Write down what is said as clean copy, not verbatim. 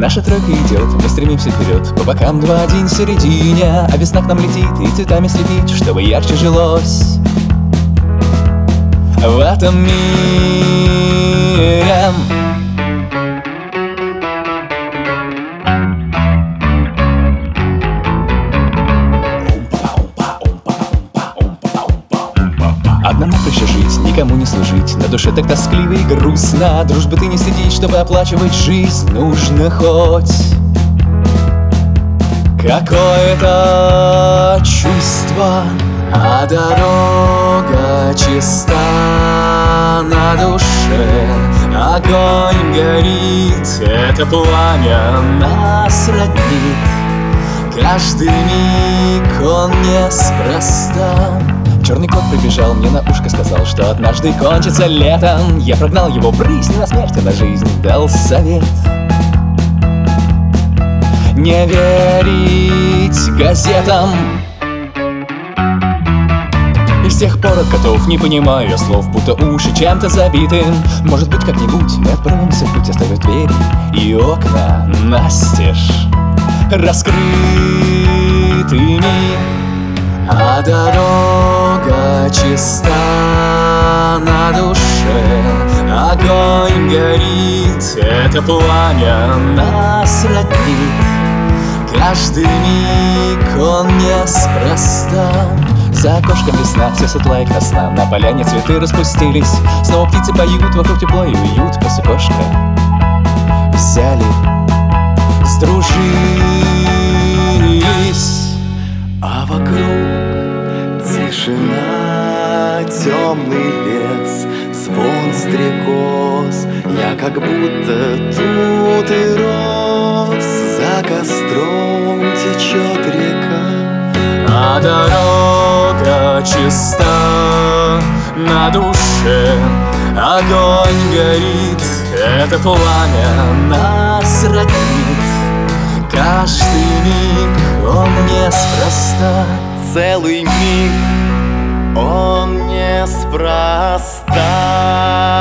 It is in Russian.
Наша тройка идет, мы стремимся вперед. По бокам два, один в середине, а весна к нам летит и цветами слепит, чтобы ярче жилось в этом мире. Одному проще жить, никому не служить. На душе так тоскливо и грустно. Дружбы ты не следить, чтобы оплачивать жизнь. Нужно хоть какое-то чувство, а дорога чиста на душе. Огонь горит, это пламя нас роднит. Каждый миг он неспроста. Черный кот прибежал, мне на ушко сказал, что однажды кончится летом. Я прогнал его брысь, не на смерть, а на жизнь дал совет. Не верить газетам. И с тех пор от котов не понимаю я слов, будто уши чем-то забиты. Может быть, как-нибудь мы отправимся в путь, оставив двери и окна настежь раскрытыми. А дорога чиста на душе. Огонь горит, это пламя нас роднит. Каждый миг он неспроста. За окошком весна, все светла и красна. На поляне цветы распустились. Снова птицы поют, вокруг тепло и уют. Пес и кошка взяли, сдружились. А вокруг тишина, темный лес, звон стрекоз. Я как будто тут и рос. За костром течет река, а дорога чиста на душе. Огонь горит, это пламя нас роднит. Каждый миг он неспроста. целый миг он неспроста.